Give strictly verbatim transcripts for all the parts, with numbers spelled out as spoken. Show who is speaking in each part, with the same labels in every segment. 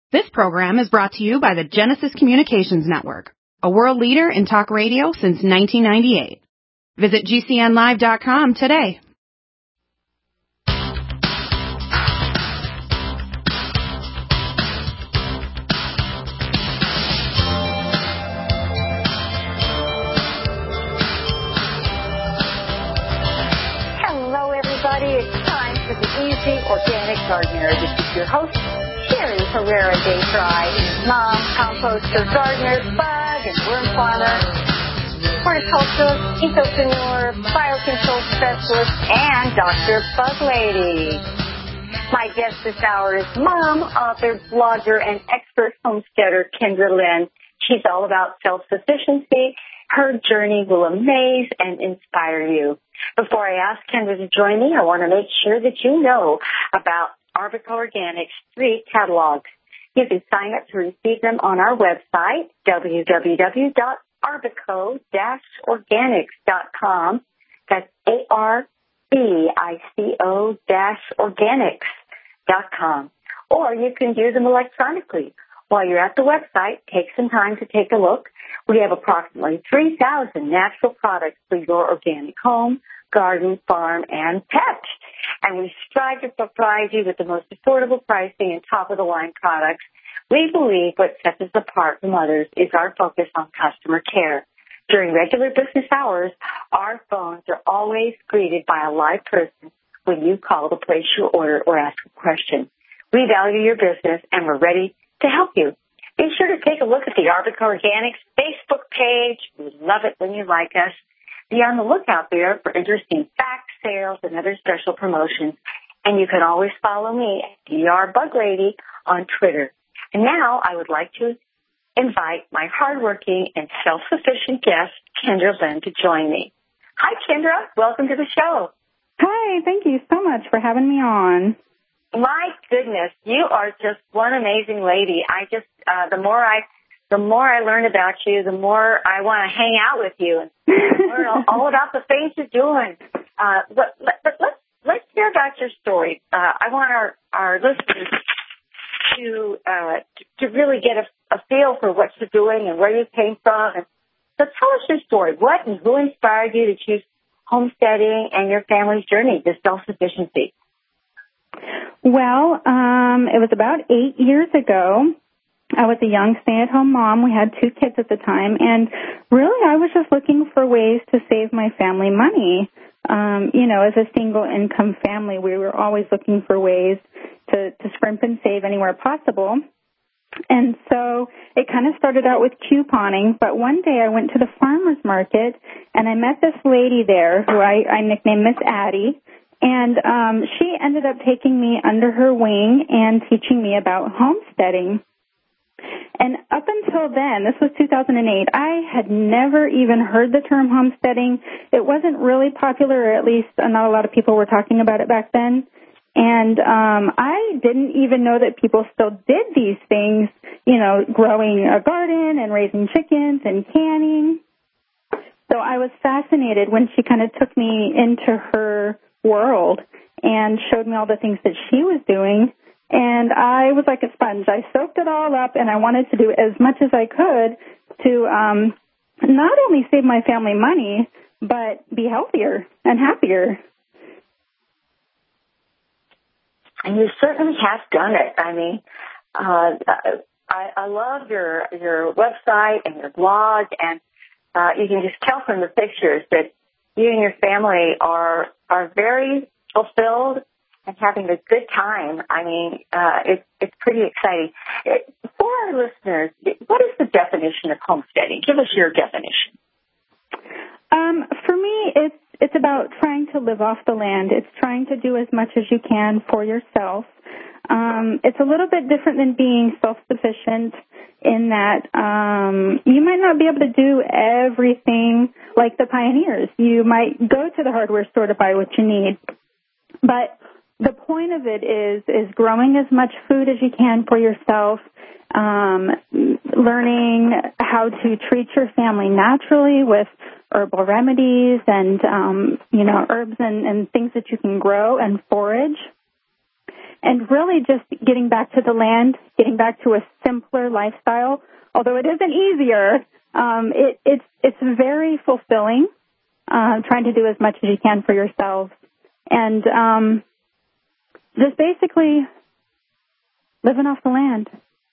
Speaker 1: This program is brought to you by the Genesis Communications Network, a world leader in talk radio since nineteen ninety-eight. Visit G C N live dot com today.
Speaker 2: Hello, everybody. It's time for the Easy Organic Gardener. This is your host, Sherry Herrera Day Fry, mom, composter, gardener, bug and worm farmer, horticulturalist, ecopreneur, biocontrol specialist, and Doctor Bug Lady. My guest this hour is mom, author, blogger, and expert homesteader Kendra Lynn. She's all about self-sufficiency. Her journey will amaze and inspire you. Before I ask Kendra to join me, I want to make sure that you know about Arbica Organics three catalogs. You can sign up to receive them on our website, w w w dot arbico dash organics dot com. That's A R B I C O dash organics dot com. Or you can view them electronically. While you're at the website, take some time to take a look. We have approximately three thousand natural products for your organic home, garden, farm, and pet. And we strive to provide you with the most affordable pricing and top-of-the-line products. We believe what sets us apart from others is our focus on customer care. During regular business hours, our phones are always greeted by a live person when you call to place your order or ask a question. We value your business, and we're ready to help you. Be sure to take a look at the Arbica Organics Facebook page. We love it when you like us. Be on the lookout there for interesting facts, sales, and other special promotions. And you can always follow me at D R Bug Lady on Twitter. And now I would like to invite my hardworking and self-sufficient guest, Kendra Lynn, to join me. Hi, Kendra. Welcome to the show.
Speaker 3: Hi. Thank you so much for having me on.
Speaker 2: My goodness, you are just one amazing lady. I just, uh, the more I, the more I learn about you, the more I want to hang out with you and learn all, all about the things you're doing. Uh, but, but, but let's, let's hear about your story. Uh, I want our, our listeners to, uh, to really get a, a feel for what you're doing and where you came from. And so tell us your story. What and who inspired you to choose homesteading and your family's journey to self-sufficiency?
Speaker 3: Well, um, it was about eight years ago. I was a young stay-at-home mom. We had two kids at the time, and really I was just looking for ways to save my family money. Um, you know, as a single-income family, we were always looking for ways to, to scrimp and save anywhere possible. And so it kind of started out with couponing, but one day I went to the farmer's market, and I met this lady there who I, I nicknamed Miss Addie. And um, she ended up taking me under her wing and teaching me about homesteading. And up until then, this was two thousand eight, I had never even heard the term homesteading. It wasn't really popular, or at least not a lot of people were talking about it back then. And um, I didn't even know that people still did these things, you know, growing a garden and raising chickens and canning. So I was fascinated when she kind of took me into her world and showed me all the things that she was doing, and I was like a sponge. I soaked it all up, and I wanted to do as much as I could to um, not only save my family money, but be healthier and happier.
Speaker 2: And you certainly have done it. I mean, uh, I, I love your your website and your blog, and uh, you can just tell from the pictures that you and your family are are very fulfilled and having a good time. I mean, uh, it's it's pretty exciting. It, for our listeners, what is the definition of homesteading? Give us your definition.
Speaker 3: Um, for me, it's it's about trying to live off the land. It's trying to do as much as you can for yourself. Um, it's a little bit different than being self-sufficient in that um, you might not be able to do everything like the pioneers. You might go to the hardware store to buy what you need. But the point of it is is growing as much food as you can for yourself, um, learning how to treat your family naturally with herbal remedies and, um, you know, herbs and, and things that you can grow and forage. and really just getting back to the land, getting back to a simpler lifestyle. Although it isn't easier, um, it, it's it's very fulfilling, uh, trying to do as much as you can for yourselves. And um, just basically living off the land.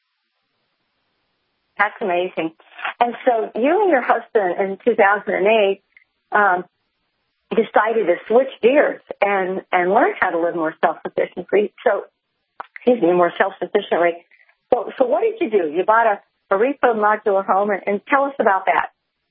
Speaker 2: That's amazing. And so you and your husband in two thousand eight um, decided to switch gears and, and learn how to live more self-sufficiently. So, excuse me, more self-sufficiently. So, so what did you do? You bought a, a refurb modular home, and, and tell us about that.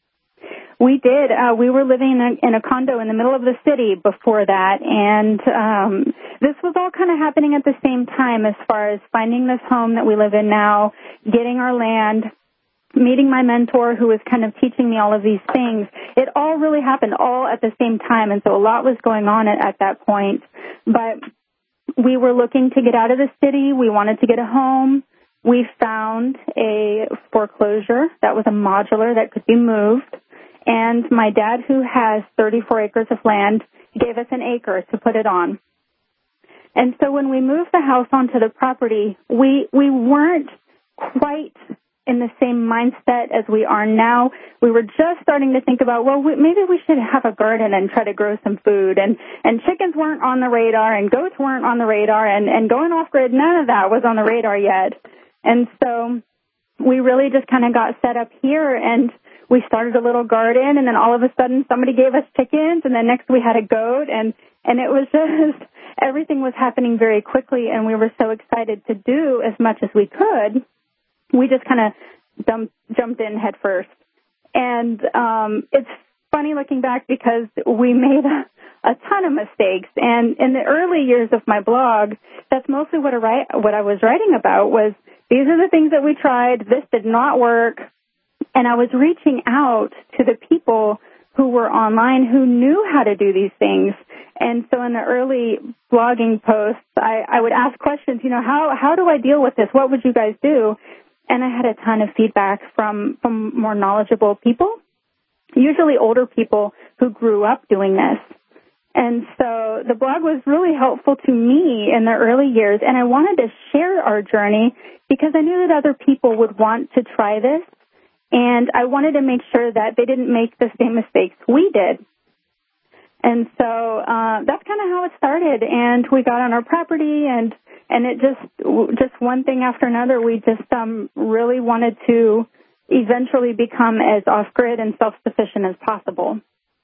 Speaker 3: We did. Uh, we were living in a, in a condo in the middle of the city before that, and um, this was all kind of happening at the same time as far as finding this home that we live in now, getting our land, meeting my mentor who was kind of teaching me all of these things. It all really happened all at the same time, and so a lot was going on at, at that point. But we were looking to get out of the city. We wanted to get a home. We found a foreclosure that was a modular that could be moved. And my dad, who has thirty-four acres of land, gave us an acre to put it on. And so when we moved the house onto the property, we we weren't quite in the same mindset as we are now. We were just starting to think about, well, we, maybe we should have a garden and try to grow some food. And, and chickens weren't on the radar, and goats weren't on the radar, and, and going off-grid, none of that was on the radar yet. And so we really just kind of got set up here, and we started a little garden, and then all of a sudden somebody gave us chickens, and then next we had a goat, and, and it was just, everything was happening very quickly, and we were so excited to do as much as we could. We just kind of jumped, jumped in head first. And um, it's funny looking back because we made a, a ton of mistakes. And in the early years of my blog, that's mostly what I, write, what I was writing about was these are the things that we tried. This did not work. And I was reaching out to the people who were online who knew how to do these things. And so in the early blogging posts, I, I would ask questions, you know, how, how do I deal with this? What would you guys do? And I had a ton of feedback from, from more knowledgeable people, usually older people who grew up doing this. And so the blog was really helpful to me in the early years, and I wanted to share our journey because I knew that other people would want to try this, and I wanted to make sure that they didn't make the same mistakes we did. And so uh, that's kind of how it started, and we got on our property, and and it just, just one thing after another, we just um, really wanted to eventually become as off-grid and self-sufficient as possible.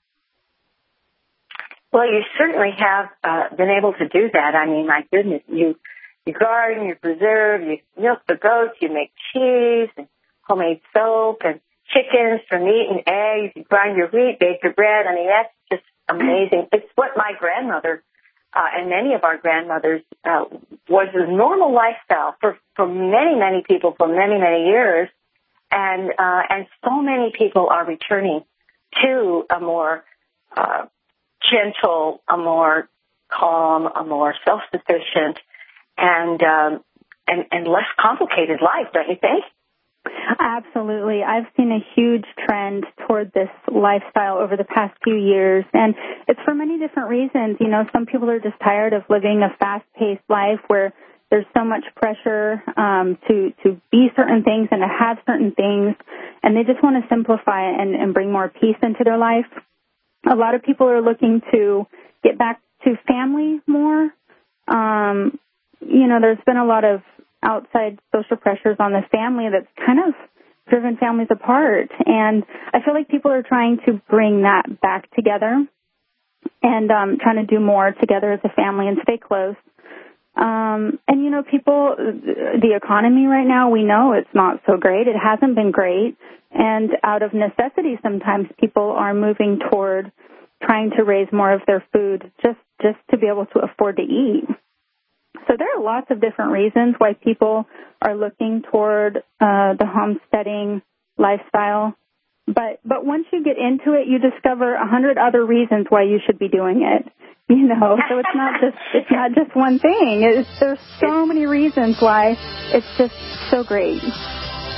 Speaker 2: Well, you certainly have uh, been able to do that. I mean, my goodness, you you garden, you preserve, you milk the goats, you make cheese and homemade soap and chickens for meat and eggs, you grind your wheat, bake your bread. I mean, that's just amazing. It's what my grandmother uh, and many of our grandmothers uh, was a normal lifestyle for, for many, many people for many, many years. And, uh, and so many people are returning to a more uh, gentle, a more calm, a more self-sufficient, and, um, and, and less complicated life, don't you think?
Speaker 3: Absolutely. I've seen a huge trend toward this lifestyle over the past few years, and it's for many different reasons. You know, some people are just tired of living a fast-paced life where there's so much pressure um, to, to be certain things and to have certain things, and they just want to simplify and, and bring more peace into their life. A lot of people are looking to get back to family more. Um, you know, there's been a lot of outside social pressures on the family that's kind of driven families apart. And I feel like people are trying to bring that back together and um, trying to do more together as a family and stay close. Um, and, you know, people, the economy right now, we know it's not so great. It hasn't been great. And out of necessity, sometimes people are moving toward trying to raise more of their food just, just to be able to afford to eat. So there are lots of different reasons why people are looking toward uh, the homesteading lifestyle. But but once you get into it, you discover a hundred other reasons why you should be doing it. You know, so it's not just it's not just one thing. It's, there's so many reasons why it's just so great.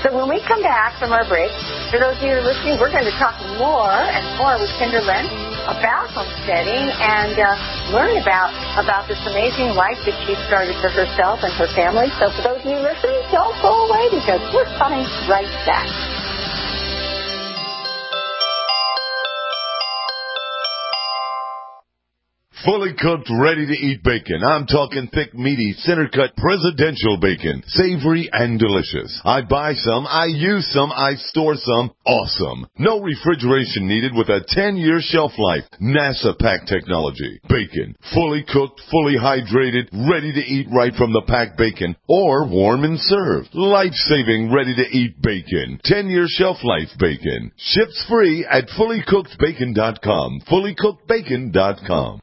Speaker 2: So when we come back from our break, for those of you who are listening, we're going to talk more and more with Kendra Lynn about homesteading and uh, learn about, about this amazing life that she started for herself and her family. So for those of you listening, don't go away because we're coming right back.
Speaker 4: Fully cooked, ready-to-eat bacon. I'm talking thick, meaty, center-cut presidential bacon. Savory and delicious. I buy some, I use some, I store some. Awesome. No refrigeration needed with a ten-year shelf life. NASA pack technology. Bacon. Fully cooked, fully hydrated, ready to eat right from the packed bacon. Or warm and served. Life-saving, ready-to-eat bacon. ten-year shelf life bacon. Ships free at fully cooked bacon dot com. fully cooked bacon dot com.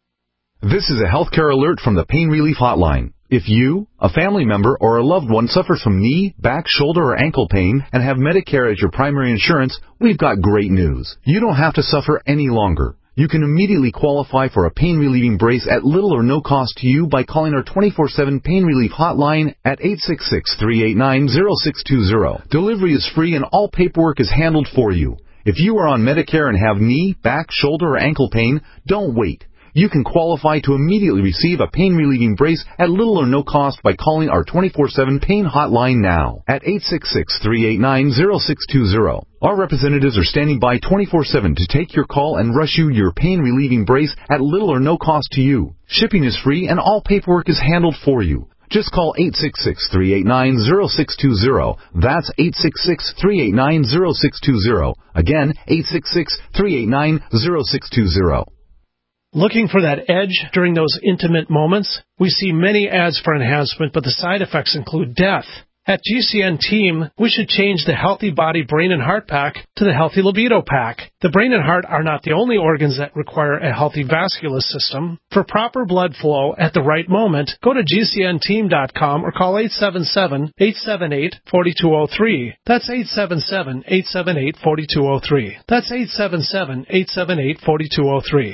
Speaker 5: This is a healthcare alert from the Pain Relief Hotline. If you, a family member, or a loved one suffers from knee, back, shoulder, or ankle pain and have Medicare as your primary insurance, we've got great news. You don't have to suffer any longer. You can immediately qualify for a pain-relieving brace at little or no cost to you by calling our twenty-four seven Pain Relief Hotline at eight six six, three eight nine, zero six two zero. Delivery is free and all paperwork is handled for you. If you are on Medicare and have knee, back, shoulder, or ankle pain, don't wait. You can qualify to immediately receive a pain-relieving brace at little or no cost by calling our twenty-four seven Pain Hotline now at eight six six, three eight nine, zero six two zero. Our representatives are standing by twenty-four seven to take your call and rush you your pain-relieving brace at little or no cost to you. Shipping is free and all paperwork is handled for you. Just call eight six six, three eight nine, zero six two zero. That's eight six six, three eight nine, zero six two zero. Again, eight six six, three eight nine, zero six two zero.
Speaker 6: Looking for that edge during those intimate moments? We see many ads for enhancement, but the side effects include death. At G C N Team, we should change the Healthy Body, Brain, and Heart Pack to the Healthy Libido Pack. The brain and heart are not the only organs that require a healthy vascular system. For proper blood flow at the right moment, go to G C N team dot com or call eight seven seven, eight seven eight, four two zero three. That's eight seven seven, eight seven eight, four two zero three. That's eight seven seven, eight seven eight, four two zero three.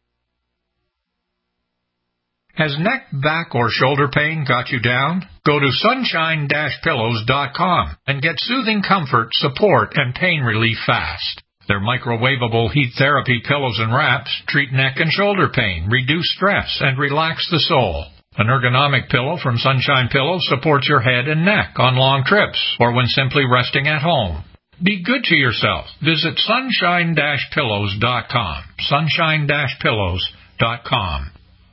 Speaker 7: Has neck, back, or shoulder pain got you down? Go to sunshine dash pillows dot com and get soothing comfort, support, and pain relief fast. Their microwavable heat therapy pillows and wraps treat neck and shoulder pain, reduce stress, and relax the soul. An ergonomic pillow from Sunshine Pillows supports your head and neck on long trips or when simply resting at home. Be good to yourself. Visit sunshine dash pillows dot com. sunshine dash pillows dot com.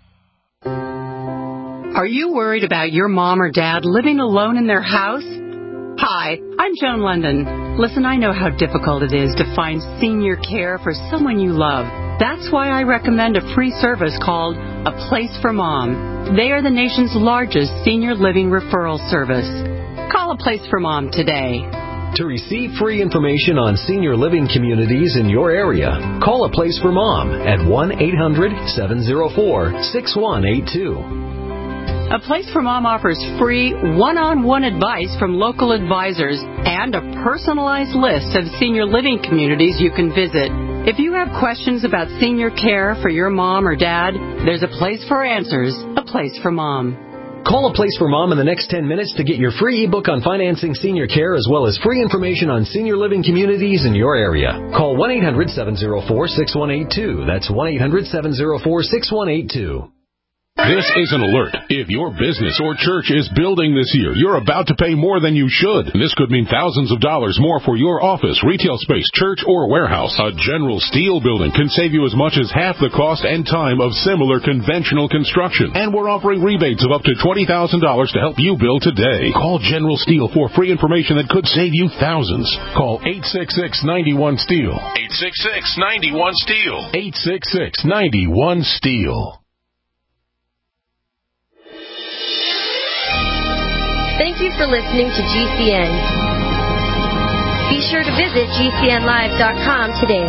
Speaker 1: Are you worried about your mom or dad living alone in their house? Hi, I'm Joan London. Listen, I know how difficult it is to find senior care for someone you love. That's why I recommend a free service called A Place for Mom. They are the nation's largest senior living referral service. Call A Place for Mom today.
Speaker 8: To receive free information on senior living communities in your area, call A Place for Mom at one eight hundred, seven oh four, six one eight two.
Speaker 1: A Place for Mom offers free one-on-one advice from local advisors and a personalized list of senior living communities you can visit. If you have questions about senior care for your mom or dad, there's a place for answers, A Place for Mom.
Speaker 8: Call A Place for Mom in the next ten minutes to get your free ebook on financing senior care as well as free information on senior living communities in your area. Call one eight hundred, seven oh four, six one eight two. That's one eight hundred, seven oh four, six one eight two.
Speaker 9: This is an alert. If your business or church is building this year, you're about to pay more than you should. This could mean thousands of dollars more for your office, retail space, church, or warehouse. A General Steel building can save you as much as half the cost and time of similar conventional construction. And we're offering rebates of up to twenty thousand dollars to help you build today. Call General Steel for free information that could save you thousands. Call eight six six, nine one, STEEL. eight six six, nine one, STEEL. eight six six, nine one, STEEL.
Speaker 10: Thank you for listening to G C N. Be sure to visit G C N live dot com today.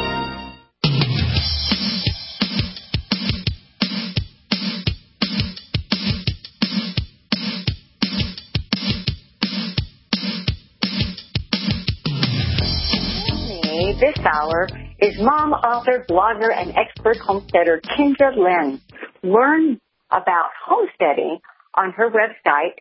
Speaker 2: This hour is mom, author, blogger, and expert homesteader Kendra Lynn. Learn about homesteading on her website,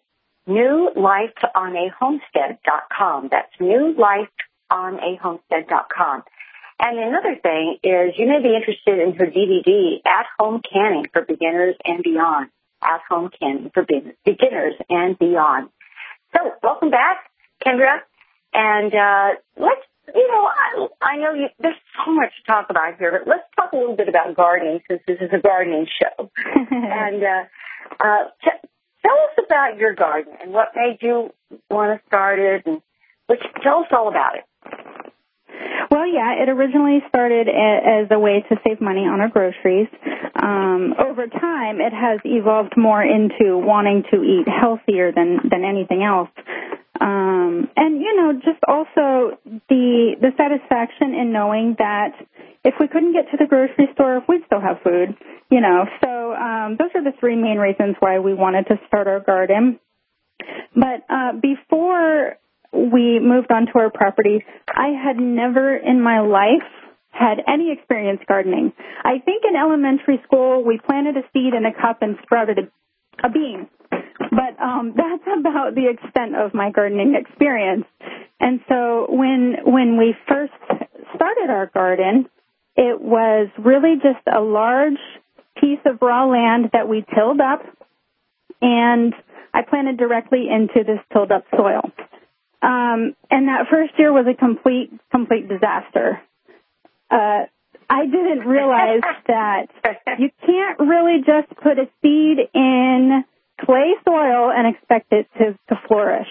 Speaker 2: new life on a homestead dot com. That's new life on a homestead dot com. And another thing is you may be interested in her D V D, At Home Canning for Beginners and Beyond. At Home Canning for Beginners and Beyond. So, welcome back, Kendra. And uh, let's, you know, I, I know you, there's so much to talk about here, but let's talk a little bit about gardening since this is a gardening show. and uh, uh, t- tell us about your garden and what made you want to start it, and which, tell us all about it.
Speaker 3: Well, yeah, it originally started as a way to save money on our groceries. Um, over time, it has evolved more into wanting to eat healthier than, than anything else. Um, and, you know, just also the the satisfaction in knowing that if we couldn't get to the grocery store, we'd still have food, you know. So um, those are the three main reasons why we wanted to start our garden. But uh, before we moved onto our property, I had never in my life had any experience gardening. I think in elementary school we planted a seed in a cup and sprouted a, a bean. But um, that's about the extent of my gardening experience. And so when when we first started our garden, it was really just a large piece of raw land that we tilled up, and I planted directly into this tilled up soil. Um, and that first year was a complete, complete disaster. Uh, I didn't realize that you can't really just put a seed in clay soil and expect it to, to flourish.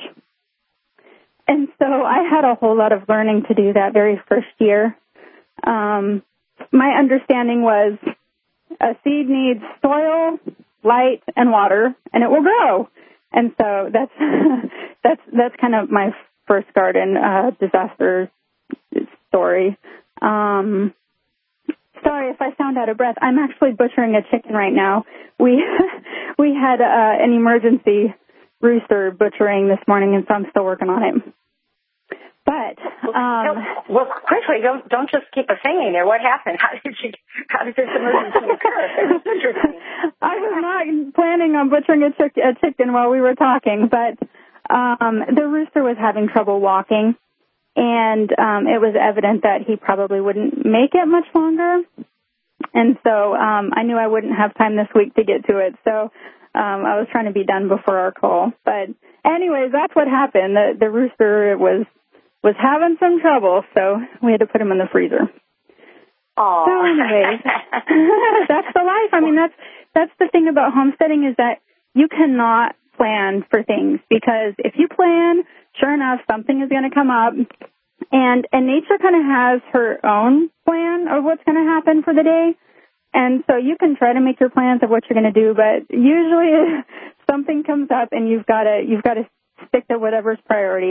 Speaker 3: And so I had a whole lot of learning to do that very first year. Um, my understanding was a seed needs soil, light, and water, and it will grow. And so that's that's that's kind of my first garden uh, disaster story. Um, sorry if I sound out of breath. I'm actually butchering a chicken right now. We we had uh, an emergency rooster butchering this morning, and so I'm still working on it. But um,
Speaker 2: well, quickly, don't don't just keep us hanging there. What happened? How did you? How did this emergency occur?
Speaker 3: I was not planning on butchering a, chick- a chicken while we were talking, but um, the rooster was having trouble walking, and um, it was evident that he probably wouldn't make it much longer. And so um, I knew I wouldn't have time this week to get to it. So um, I was trying to be done before our call. But anyways, that's what happened. The, the rooster was. was having some trouble, so we had to put him in the freezer.
Speaker 2: Aww.
Speaker 3: So anyways, that's the life. I mean, that's that's the thing about homesteading is that you cannot plan for things, because if you plan, sure enough, something is going to come up, and and nature kind of has her own plan of what's going to happen for the day, and so you can try to make your plans of what you're going to do, but usually something comes up, and you've got to you've got to stick to whatever's priority.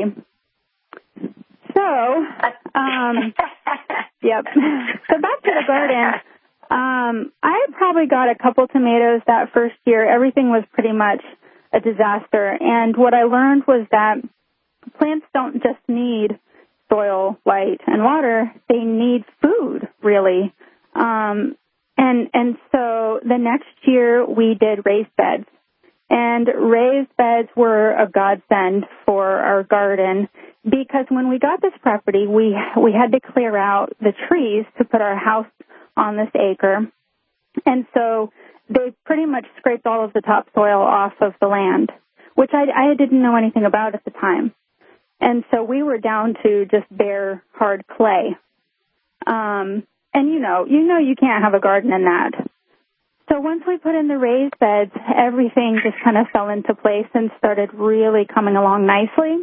Speaker 3: So, um, yep. So back to the garden. Um, I probably got a couple tomatoes that first year. Everything was pretty much a disaster. And what I learned was that plants don't just need soil, light, and water. They need food, really. Um, and and so the next year we did raised beds. And raised beds were a godsend for our garden, because when we got this property, we we had to clear out the trees to put our house on this acre. And so they pretty much scraped all of the topsoil off of the land, which I, I didn't know anything about at the time. And so we were down to just bare, hard clay. Um, and you know, you know you can't have a garden in that. So once we put in the raised beds, everything just kind of fell into place and started really coming along nicely.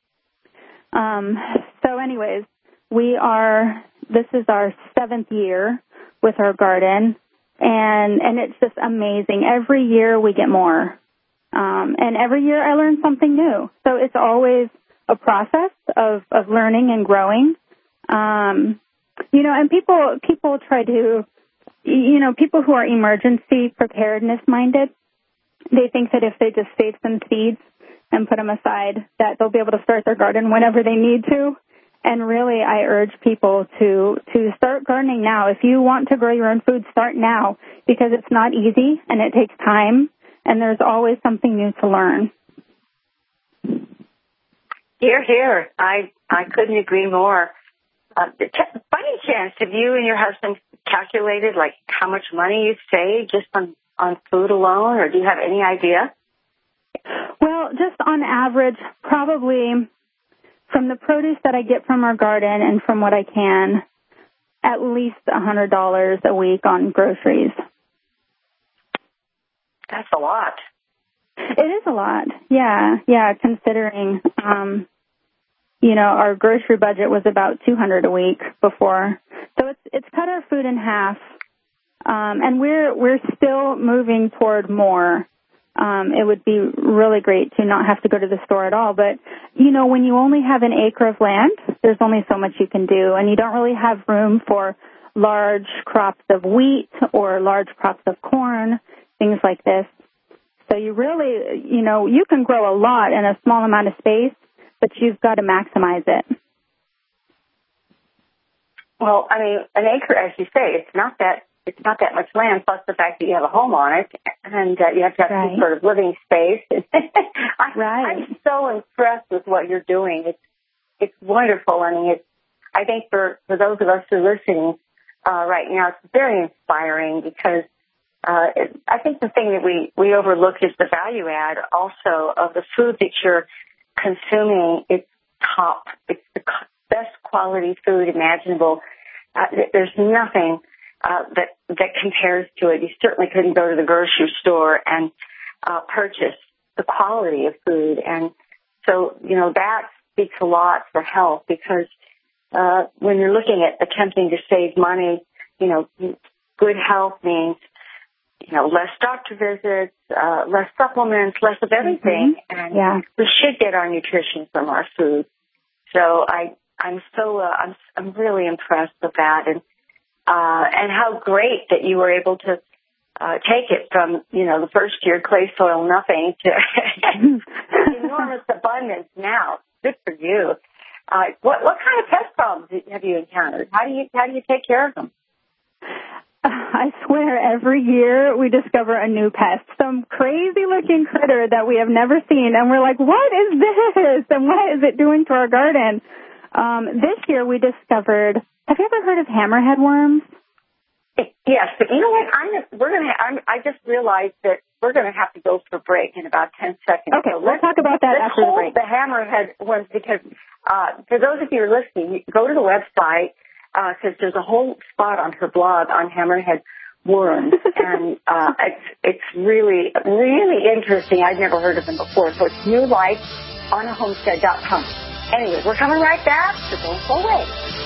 Speaker 3: Um, so anyways, we are, this is our seventh year with our garden, and, and it's just amazing. Every year we get more. Um, and every year I learn something new. So it's always a process of, of learning and growing. Um, you know, and people, people try to, you know, people who are emergency preparedness minded, they think that if they just save some seeds and put them aside, that they'll be able to start their garden whenever they need to. And really, I urge people to, to start gardening now. If you want to grow your own food, start now, because it's not easy and it takes time, and there's always something new to learn.
Speaker 2: Here, here. I I couldn't agree more. Uh, by any chance, have you and your husband calculated like how much money you save just on, on food alone, or do you have any idea?
Speaker 3: Well, just on average, probably from the produce that I get from our garden and from what I can, at least one hundred dollars a week on groceries.
Speaker 2: That's a lot.
Speaker 3: It is a lot. Yeah, yeah, considering, um, you know, our grocery budget was about two hundred dollars a week before. So it's it's cut our food in half. Um, and we're we're still moving toward more. Um, it would be really great to not have to go to the store at all. But, you know, when you only have an acre of land, there's only so much you can do. And you don't really have room for large crops of wheat or large crops of corn, things like this. So you really, you know, you can grow a lot in a small amount of space, but you've got to maximize it.
Speaker 2: Well, I mean, an acre, as you say, it's not that it's not that much land, plus the fact that you have a home on it, and uh, you have to have right. some sort of living space. I,
Speaker 3: right.
Speaker 2: I'm so impressed with what you're doing. It's it's wonderful. I mean, it's, I think for, for those of us who are listening uh, right now, it's very inspiring because uh, it, I think the thing that we, we overlook is the value add also of the food that you're consuming. It's top. It's the best quality food imaginable. Uh, there's nothing uh, that that compares to it. You certainly couldn't go to the grocery store and uh, purchase the quality of food. And so, you know, that speaks a lot for health because uh, when you're looking at attempting to save money, you know, good health means, you know, less doctor visits, uh, less supplements, less of everything.
Speaker 3: Mm-hmm.
Speaker 2: And
Speaker 3: yeah.
Speaker 2: we should get our nutrition from our food. So I, I'm so, uh, I'm, I'm really impressed with that. And, uh, and how great that you were able to, uh, take it from, you know, the first year clay soil, nothing to enormous abundance now. Good for you. Uh, what, what kind of pest problems have you encountered? How do you, how do you take care of them?
Speaker 3: I swear every year we discover a new pest, some crazy-looking critter that we have never seen, and we're like, what is this, and what is it doing to our garden? Um, this year we discovered, have you ever heard of hammerhead worms?
Speaker 2: Yes, but you know what? I'm, we're gonna. I'm, I just realized that we're going to have to go for break in about ten seconds.
Speaker 3: Okay,
Speaker 2: so
Speaker 3: we'll talk about that
Speaker 2: let's
Speaker 3: after the
Speaker 2: hold
Speaker 3: break.
Speaker 2: The hammerhead ones because uh, for those of you who are listening, go to the website. Because uh, there's a whole spot on her blog on hammerhead worms, and uh, it's it's really really interesting. I'd never heard of them before, so it's new life on a homestead dot com. Anyway, we're coming right back, so don't go away.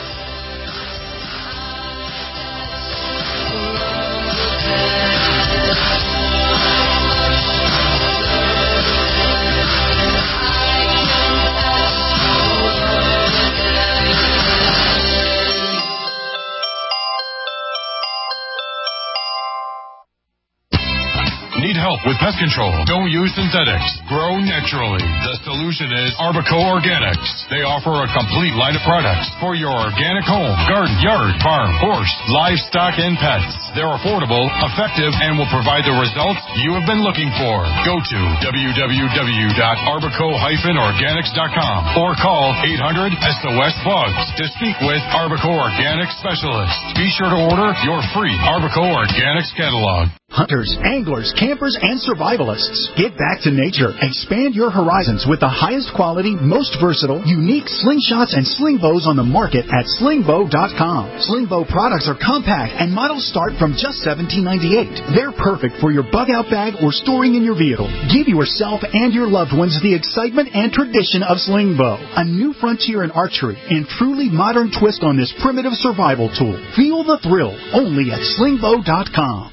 Speaker 11: Need help with pest control? Don't use synthetics. Grow naturally. The solution is Arbico Organics. They offer a complete line of products for your organic home, garden, yard, farm, horse, livestock, and pets. They're affordable, effective, and will provide the results you have been looking for. Go to w w w dot arbico dash organics dot com or call eight hundred S O S Bugs to speak with Arbico Organics specialists. Be sure to order your free Arbico Organics catalog.
Speaker 12: Hunters, anglers, campers, and survivalists, get back to nature. Expand your horizons with the highest quality, most versatile, unique slingshots and sling bows on the market at sling bow dot com. Sling bow products are compact and models start from just seventeen ninety-eight. They're perfect for your bug out bag or storing in your vehicle. Give yourself and your loved ones the excitement and tradition of sling bow, a new frontier in archery and truly modern twist on this primitive survival tool. Feel the thrill only at sling bow dot com.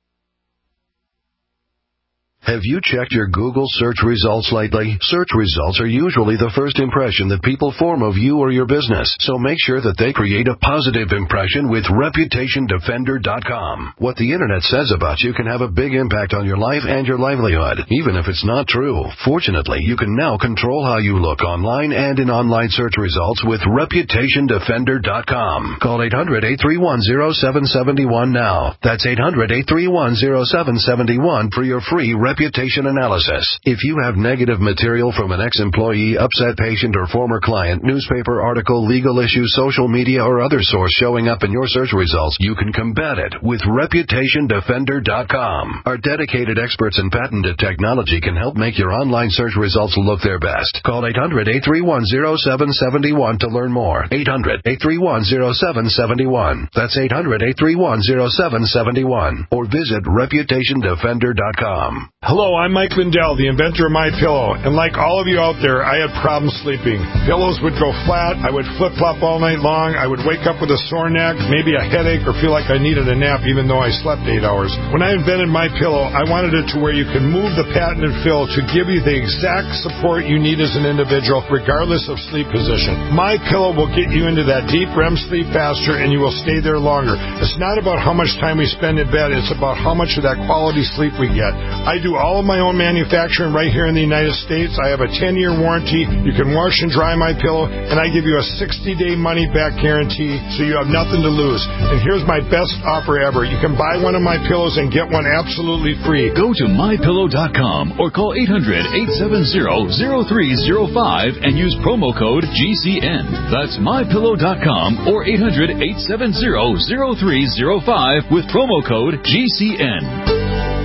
Speaker 13: Have you checked your Google search results lately? Search results are usually the first impression that people form of you or your business, so make sure that they create a positive impression with reputation defender dot com. What the Internet says about you can have a big impact on your life and your livelihood, even if it's not true. Fortunately, you can now control how you look online and in online search results with reputation defender dot com. Call eight hundred, eight three one, zero seven seven one now. That's eight hundred, eight three one, zero seven seven one for your free reputation reputation analysis. If you have negative material from an ex-employee, upset patient, or former client, newspaper article, legal issue, social media, or other source showing up in your search results, you can combat it with reputation defender dot com. Our dedicated experts in patented technology can help make your online search results look their best. Call eight hundred, eight three one, zero seven seven one to learn more. eight hundred, eight three one, zero seven seven one. That's eight hundred, eight three one, zero seven seven one. Or visit reputation defender dot com.
Speaker 14: Hello, I'm Mike Lindell, the inventor of MyPillow, and like all of you out there, I had problems sleeping. Pillows would go flat, I would flip-flop all night long, I would wake up with a sore neck, maybe a headache, or feel like I needed a nap even though I slept eight hours. When I invented MyPillow, I wanted it to where you can move the patented fill to give you the exact support you need as an individual, regardless of sleep position. MyPillow will get you into that deep R E M sleep faster, and you will stay there longer. It's not about how much time we spend in bed, it's about how much of that quality sleep we get. I do all of my own manufacturing right here in the United States. I have a ten-year warranty. You can wash and dry my pillow, and I give you a sixty-day money-back guarantee, so you have nothing to lose. And here's my best offer ever. You can buy one of my pillows and get one absolutely free.
Speaker 15: Go to my pillow dot com or call eight hundred, eight seven zero, zero three zero five and use promo code G C N. That's my pillow dot com or eight hundred, eight seven zero, zero three zero five with promo code G C N.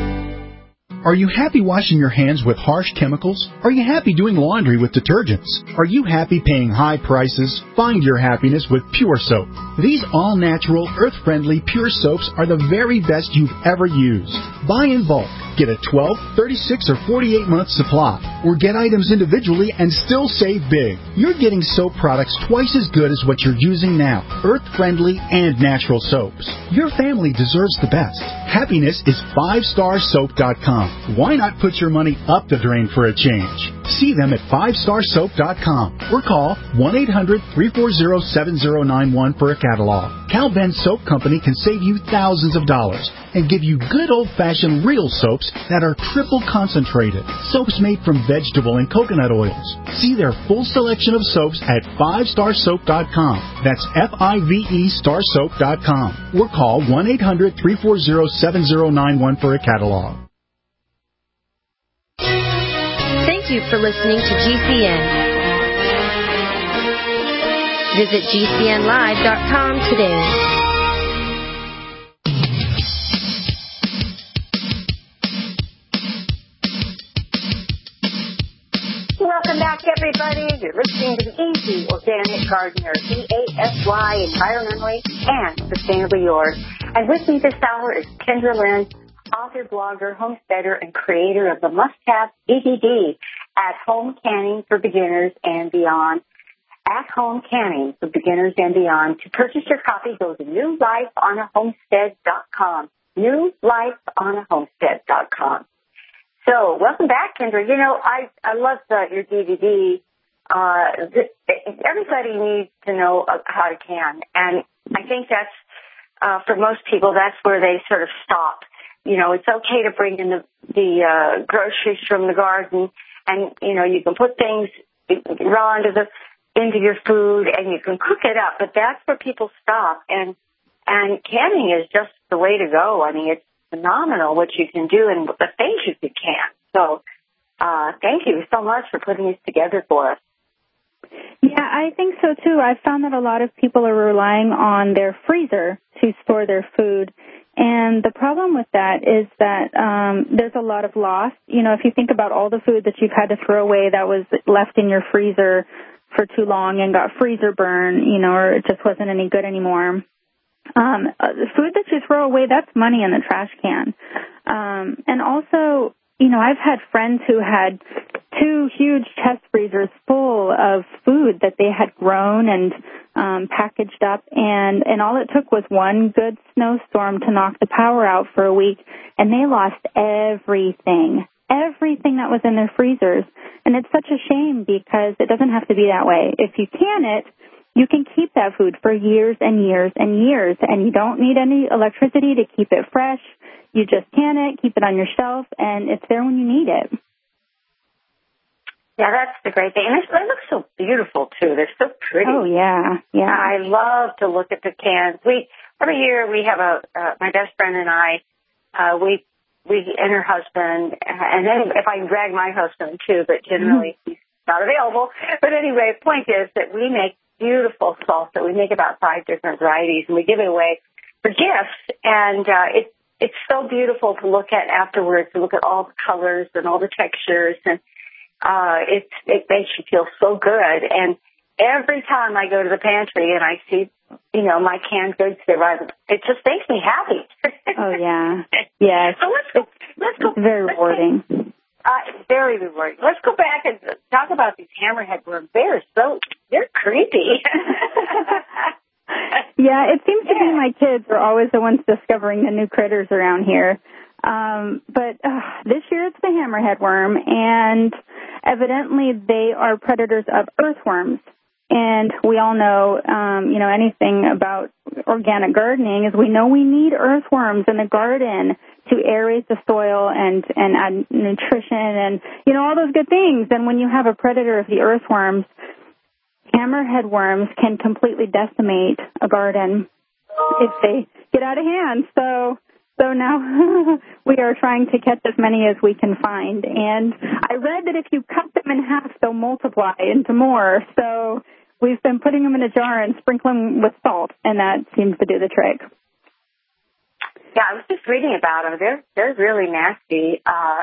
Speaker 12: Are you happy washing your hands with harsh chemicals? Are you happy doing laundry with detergents? Are you happy paying high prices? Find your happiness with Pure Soap. These all-natural, earth-friendly Pure Soaps are the very best you've ever used. Buy in bulk. Get a twelve, thirty-six, or forty-eight month supply. Or get items individually and still save big. You're getting soap products twice as good as what you're using now. Earth-friendly and natural soaps. Your family deserves the best. Happiness is five star soap dot com. Why not put your money up the drain for a change? See them at five star soap dot com or call one eight hundred, three four zero, seven zero nine one for a catalog. Cal Ben Soap Company can save you thousands of dollars and give you good old-fashioned real soaps that are triple concentrated. Soaps made from vegetable and coconut oils. See their full selection of soaps at five star soap dot com. That's F I V E star soap dot com. Or call one eight hundred, three four zero, seven zero nine one for a catalog.
Speaker 10: Thank you for listening to G C N. Visit G C N live dot com today.
Speaker 2: Welcome back, everybody. You're listening to the Easy Organic Gardener, E A S Y, environmentally and sustainably yours. And with me this hour is Kendra Lynn, author, blogger, homesteader, and creator of the must-have D V D, At Home Canning for Beginners and Beyond. At Home Canning for Beginners and Beyond. To purchase your copy, go to new life on a homestead dot com. new life on a homestead dot com. So, welcome back, Kendra. You know, I I love the, your D V D. Uh, th- everybody needs to know how to can, and I think that's uh, for most people. That's where they sort of stop. You know, it's okay to bring in the the uh, groceries from the garden, and you know you can put things raw into the into your food, and you can cook it up. But that's where people stop, and and canning is just the way to go. I mean, it's phenomenal what you can do and the things you can. So, uh, thank you so much for putting this together for us.
Speaker 3: Yeah, I think so too. I've found that a lot of people are relying on their freezer to store their food. And the problem with that is that um, there's a lot of loss. You know, if you think about all the food that you've had to throw away that was left in your freezer for too long and got freezer burn, you know, or it just wasn't any good anymore. Um, the food that you throw away, that's money in the trash can. Um, and also, you know, I've had friends who had two huge chest freezers full of food that they had grown and um, packaged up, and, and all it took was one good snowstorm to knock the power out for a week, and they lost everything, everything that was in their freezers. And it's such a shame because it doesn't have to be that way. If you can it, you can keep that food for years and years and years, and you don't need any electricity to keep it fresh. You just can it, keep it on your shelf, and it's there when you need it.
Speaker 2: Yeah, that's the great thing. And they look so beautiful, too. They're so pretty.
Speaker 3: Oh, yeah, yeah.
Speaker 2: I love to look at the cans. We every year we have a, uh, my best friend and I, uh, we we and her husband, and then if I can drag my husband too, but generally mm-hmm. he's not available. But anyway, the point is that we make beautiful salsa. We make about five different varieties, and we give it away for gifts. And uh, it, it's so beautiful to look at afterwards, to look at all the colors and all the textures, and uh, it, it makes you feel so good. And every time I go to the pantry and I see, you know, my canned goods there, it just makes me happy.
Speaker 3: Oh, yeah. Yeah.
Speaker 2: So let's go. Let's go.
Speaker 3: It's very rewarding.
Speaker 2: Uh, very rewarding. Let's go back and talk about these hammerhead worms. They're so, they're creepy.
Speaker 3: Yeah, it seems to be my kids are always the ones discovering the new critters around here. Um, but uh, this year it's the hammerhead worm, and evidently they are predators of earthworms. And we all know, um, you know, anything about organic gardening is we know we need earthworms in the garden to aerate the soil and, and add nutrition and, you know, all those good things. And when you have a predator of the earthworms, hammerhead worms can completely decimate a garden if they get out of hand. So, so now we are trying to catch as many as we can find. And I read that if you cut them in half, they'll multiply into more. So we've been putting them in a jar and sprinkling them with salt, and that seems to do the trick.
Speaker 2: Yeah, I was just reading about them. They're they're really nasty. Uh,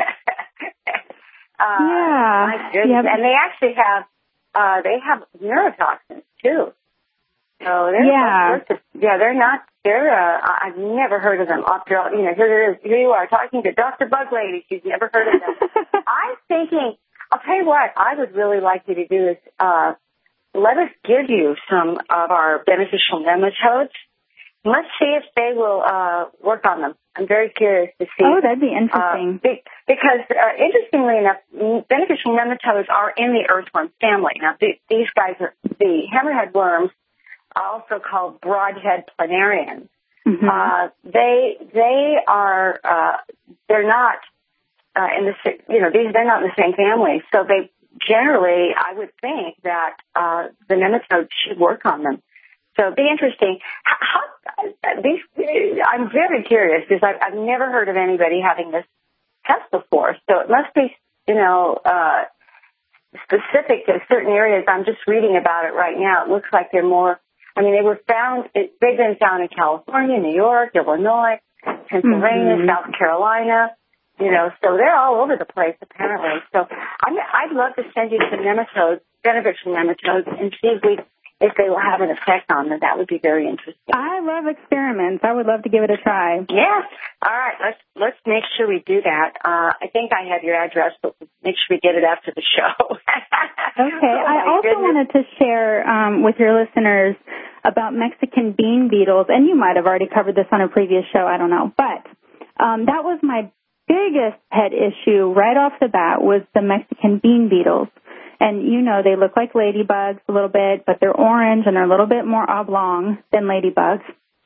Speaker 2: uh,
Speaker 3: yeah.
Speaker 2: My goodness.
Speaker 3: Yeah.
Speaker 2: And they actually have uh, they have neurotoxins too. So they're
Speaker 3: yeah,
Speaker 2: of, yeah, they're not. They're uh, I've never heard of them. After all, you know, here it is. Here you are talking to Doctor Bug Lady. She's never heard of them. I'm thinking. I'll tell you what. I would really like you to do is uh, let us give you some of our beneficial nematodes. Let's see if they will uh, work on them. I'm very curious to see.
Speaker 3: Oh, that'd be interesting.
Speaker 2: Uh, be, because, uh, interestingly enough, beneficial nematodes are in the earthworm family. Now, th- these guys are the hammerhead worms, also called broadhead planarians. Mm-hmm. Uh, they they are uh, they're not uh, in the you know these they're not in the same family. So they generally, I would think that uh, the nematodes should work on them. So it'd be interesting. How, how, these, I'm very curious because I've, I've never heard of anybody having this test before. So it must be, you know, uh, specific to certain areas. I'm just reading about it right now. It looks like they're more, I mean, they were found, it, they've been found in California, New York, Illinois, Pennsylvania, mm-hmm. South Carolina, you know, so they're all over the place apparently. So I'm, I'd love to send you some nematodes, beneficial nematodes, and see if we if they will have an effect on them. That would be very interesting.
Speaker 3: I love experiments. I would love to give it a try.
Speaker 2: Yes. All right. Let's let's make sure we do that. Uh, I think I have your address, but make sure we get it after the show.
Speaker 3: Okay.
Speaker 2: Oh,
Speaker 3: I also
Speaker 2: goodness.
Speaker 3: wanted to share um, with your listeners about Mexican bean beetles, and you might have already covered this on a previous show. I don't know. But um, that was my biggest pet issue right off the bat was the Mexican bean beetles. And, you know, they look like ladybugs a little bit, but they're orange and they're a little bit more oblong than ladybugs.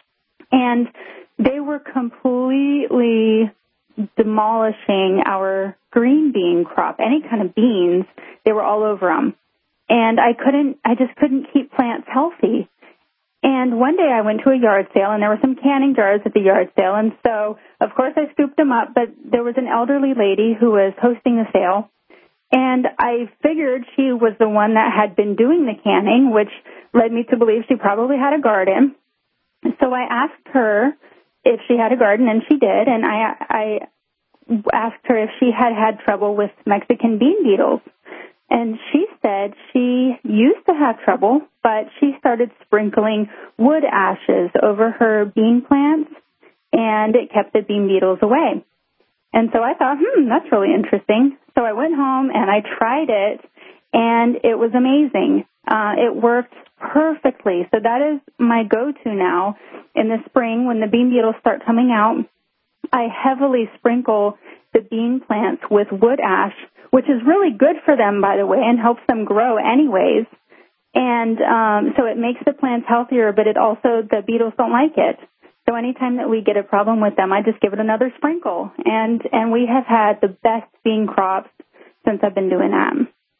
Speaker 3: And they were completely demolishing our green bean crop, any kind of beans. They were all over them. And I couldn't, I just couldn't keep plants healthy. And one day I went to a yard sale, and there were some canning jars at the yard sale. And so, of course, I scooped them up, but there was an elderly lady who was hosting the sale. And I figured she was the one that had been doing the canning, which led me to believe she probably had a garden. So I asked her if she had a garden, and she did. And I, I asked her if she had had trouble with Mexican bean beetles. And she said she used to have trouble, but she started sprinkling wood ashes over her bean plants, and it kept the bean beetles away. And so I thought, hmm, that's really interesting. So I went home and I tried it, and it was amazing. Uh, it worked perfectly. So that is my go-to now in the spring when the bean beetles start coming out. I heavily sprinkle the bean plants with wood ash, which is really good for them, by the way, and helps them grow anyways. And um, so it makes the plants healthier, but it also, the beetles don't like it. So anytime that we get a problem with them, I just give it another sprinkle. And and we have had the best bean crops since I've been doing that.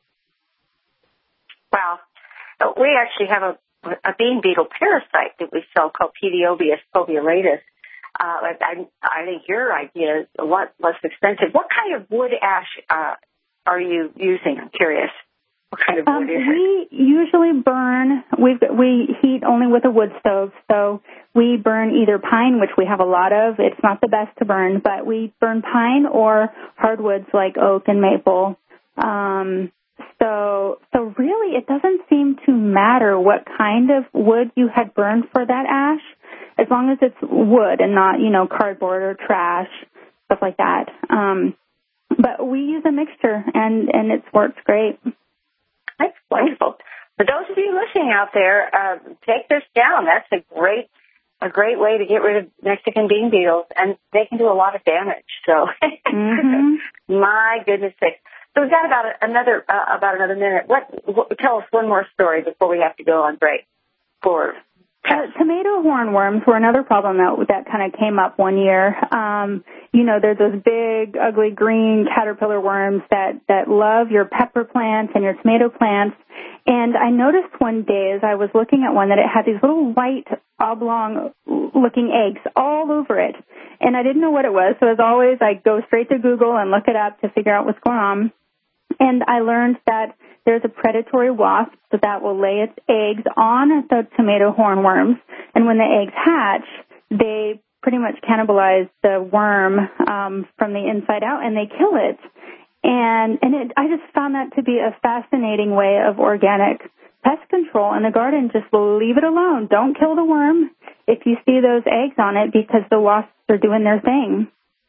Speaker 2: Wow. We actually have a, a bean beetle parasite that we sell called Pediobius foveolatus. Uh, I, I think your idea is a lot less expensive. What kind of wood ash uh, are you using? I'm curious. What kind of wood
Speaker 3: um,
Speaker 2: is it?
Speaker 3: We usually burn, we've, we heat only with a wood stove, so we burn either pine, which we have a lot of. It's not the best to burn, but we burn pine or hardwoods like oak and maple. Um, so, so really it doesn't seem to matter what kind of wood you had burned for that ash, as long as it's wood and not, you know, cardboard or trash, stuff like that. Um, but we use a mixture, and, and it works great.
Speaker 2: That's wonderful. For those of you listening out there, uh, take this down. That's a great, a great way to get rid of Mexican bean beetles, and they can do a lot of damage. So, mm-hmm. My goodness sakes. So we've got about another, uh, about another minute. What, what? Tell us one more story before we have to go on break. For
Speaker 3: Uh, tomato hornworms were another problem that that kind of came up one year. Um, you know, they're those big, ugly green caterpillar worms that, that love your pepper plants and your tomato plants. And I noticed one day as I was looking at one that it had these little white oblong-looking eggs all over it. And I didn't know what it was, so as always, I go straight to Google and look it up to figure out what's going on. And I learned that there's a predatory wasp that will lay its eggs on the tomato hornworms, and when the eggs hatch, they pretty much cannibalize the worm um, from the inside out, and they kill it. And and it, I just found that to be a fascinating way of organic pest control in the garden. Just leave it alone. Don't kill the worm if you see those eggs on it, because the wasps are doing their thing.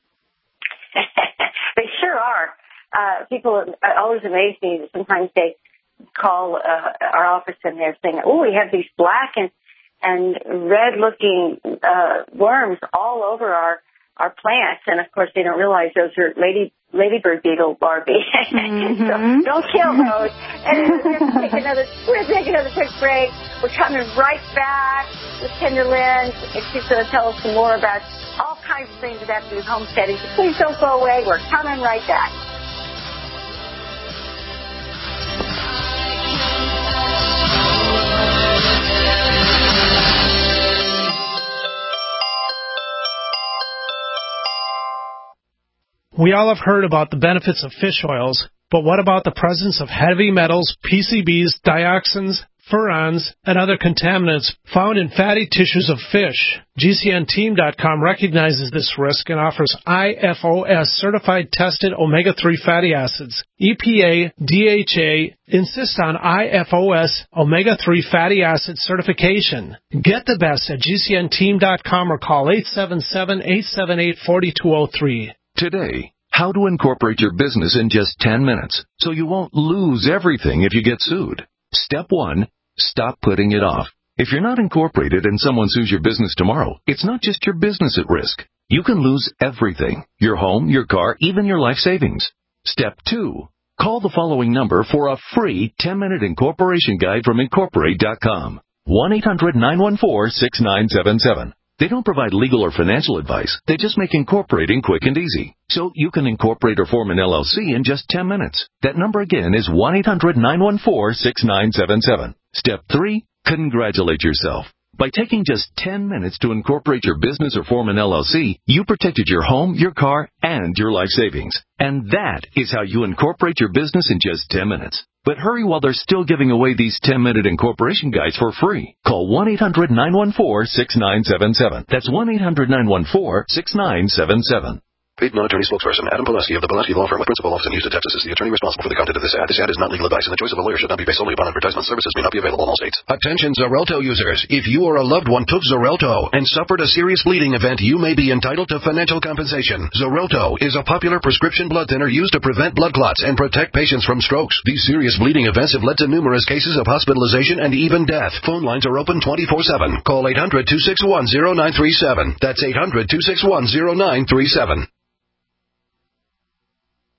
Speaker 2: They sure are. Uh, people always amaze me that sometimes they call uh, our office and they're saying, oh, we have these black and, and red-looking uh, worms all over our, our plants. And, of course, they don't realize those are lady ladybird beetle larvae. Mm-hmm. So don't kill those. And we're going to take another, we're going to take another quick break. We're coming right back with Kendra Lynn, and she's going to tell us some more about all kinds of things that have to do with homesteading. So please don't go away. We're coming right back.
Speaker 6: We all have heard about the benefits of fish oils, but what about the presence of heavy metals, P C Bs, dioxins, furans, and other contaminants found in fatty tissues of fish? G C N team dot com recognizes this risk and offers I F O S certified tested omega three fatty acids. E P A, D H A insist on I F O S omega three fatty acid certification. Get the best at G C N team dot com or call eight seven seven, eight seven eight, four two zero three.
Speaker 16: Today, how to incorporate your business in just ten minutes so you won't lose everything if you get sued. Step one, stop putting it off. If you're not incorporated and someone sues your business tomorrow, it's not just your business at risk. You can lose everything, your home, your car, even your life savings. Step two, call the following number for a free ten-minute incorporation guide from Incorporate dot com. one eight hundred, nine one four, six nine seven seven. They don't provide legal or financial advice. They just make incorporating quick and easy. So you can incorporate or form an L L C in just ten minutes. That number again is one eight hundred, nine one four, six nine seven seven. Step three, congratulate yourself. By taking just ten minutes to incorporate your business or form an L L C, you protected your home, your car, and your life savings. And that is how you incorporate your business in just ten minutes. But hurry while they're still giving away these ten-minute incorporation guides for free. Call one eight hundred, nine one four, six nine seven seven. That's one eight hundred, nine one four, six nine seven seven.
Speaker 13: Paid non-attorney spokesperson Adam Pulaski of the Pulaski Law Firm with principal office in Houston, Texas is the attorney responsible for the content of this ad. This ad is not legal advice, and the choice of a lawyer should not be based solely upon advertisement. Services may not be available in all states. Attention Xarelto users. If you or a loved one took Xarelto and suffered a serious bleeding event, you may be entitled to financial compensation. Xarelto is a popular prescription blood thinner used to prevent blood clots and protect patients from strokes. These serious bleeding events have led to numerous cases of hospitalization and even death. Phone lines are open twenty-four seven. Call eight hundred, two six one, zero nine three seven. That's eight hundred, two six one, zero nine three seven.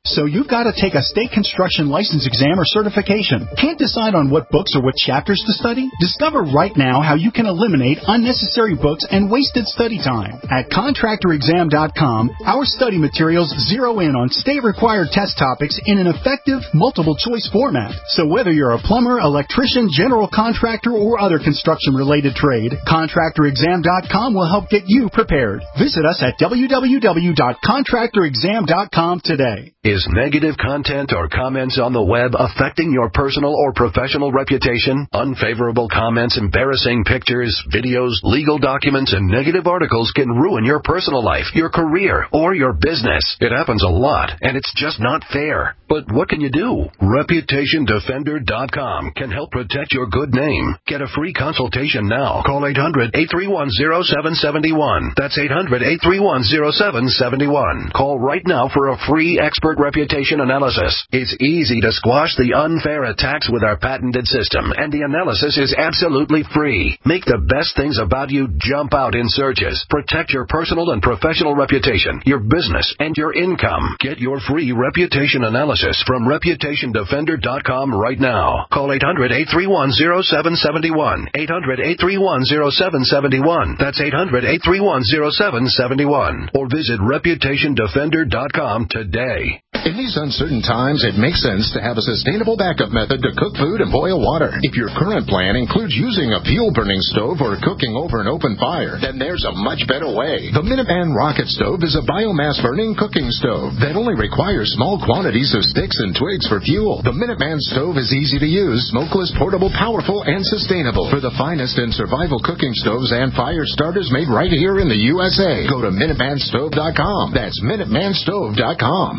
Speaker 12: So you've got to take a state construction license exam or certification. Can't decide on what books or what chapters to study? Discover right now how you can eliminate unnecessary books and wasted study time. At contractor exam dot com, our study materials zero in on state-required test topics in an effective, multiple-choice format. So whether you're a plumber, electrician, general contractor, or other construction-related trade, contractor exam dot com will help get you prepared. Visit us at w w w dot contractor exam dot com today.
Speaker 13: Is negative content or comments on the web affecting your personal or professional reputation? Unfavorable comments, embarrassing pictures, videos, legal documents, and negative articles can ruin your personal life, your career, or your business. It happens a lot, and it's just not fair. But what can you do? reputation defender dot com can help protect your good name. Get a free consultation now. Call eight hundred, eight three one, zero seven seven one. That's eight hundred, eight three one, zero seven seven one. Call right now for a free expert reputation analysis. It's easy to squash the unfair attacks with our patented system, and the analysis is absolutely free. Make the best things about you jump out in searches. Protect your personal and professional reputation, your business, and your income. Get your free reputation analysis from reputation defender dot com right now. Call eight hundred, eight three one, zero seven seven one. eight hundred, eight three one, zero seven seven one. That's eight hundred, eight three one, zero seven seven one. Or visit reputation defender dot com today.
Speaker 17: In these uncertain times, it makes sense to have a sustainable backup method to cook food and boil water. If your current plan includes using a fuel-burning stove or cooking over an open fire, then there's a much better way. The Minuteman Rocket Stove is a biomass-burning cooking stove that only requires small quantities of sticks and twigs for fuel. The Minuteman Stove is easy to use, smokeless, portable, powerful, and sustainable. For the finest in survival cooking stoves and fire starters made right here in the U S A, go to minuteman stove dot com. That's minuteman stove dot com.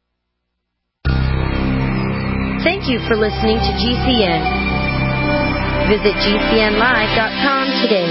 Speaker 10: Thank you for listening to G C N. Visit G C N live dot com today.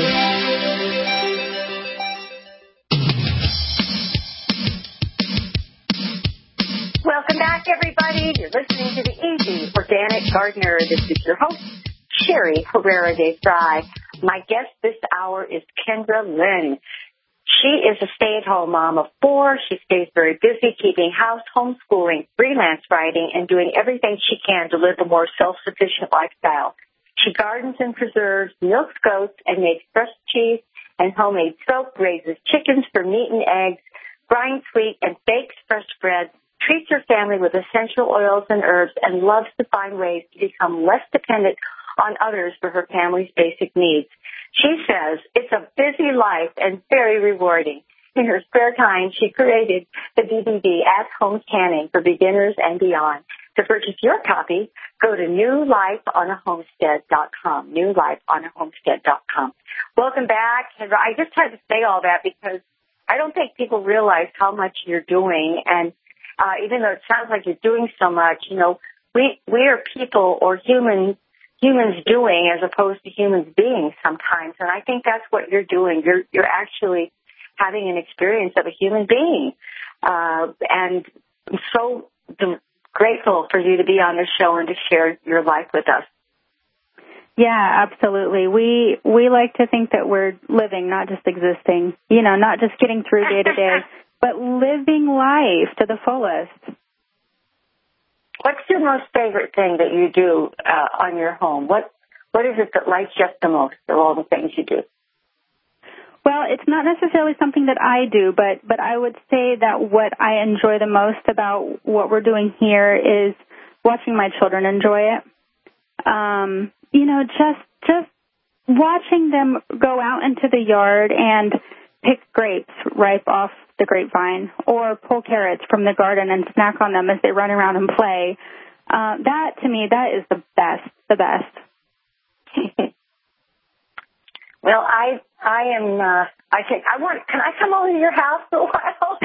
Speaker 2: Welcome back, everybody. You're listening to the Easy Organic Gardener. This is your host, Sherry Herrera de Fry. My guest this hour is Kendra Lynn. She is a stay-at-home mom of four. She stays very busy keeping house, homeschooling, freelance writing, and doing everything she can to live a more self-sufficient lifestyle. She gardens and preserves, milks goats, and makes fresh cheese and homemade soap, raises chickens for meat and eggs, grinds wheat, and bakes fresh bread, treats her family with essential oils and herbs, and loves to find ways to become less dependent on others for her family's basic needs. She says it's a busy life and very rewarding. In her spare time, she created the D V D At Home Canning for Beginners and Beyond. To purchase your copy, go to new life on a homestead dot com, new life on a homestead dot com. Welcome back. I just had to say all that because I don't think people realize how much you're doing. And uh, even though it sounds like you're doing so much, you know, we, we are people or humans humans doing as opposed to humans being sometimes. And I think that's what you're doing. You're you're actually having an experience of a human being. Uh, and I'm so grateful for you to be on the show and to share your life with us.
Speaker 3: Yeah, absolutely. We we like to think that we're living, not just existing, you know, not just getting through day to day, but living life to the fullest. What's your most favorite thing that you do uh, on your home? What What is it that lights you up the most of all the things you do? Well, it's not necessarily something that I do, but, but I would say that what I enjoy the most about what we're doing here is watching my children enjoy it. Um, you know, just just watching them go out into the yard and pick grapes ripe off the grapevine or pull carrots from the garden and snack on them as they run around and play. Uh, that, to me, that is the best, the best.
Speaker 2: Well, I I am, uh, I think, I want, can I come over to your house for a while?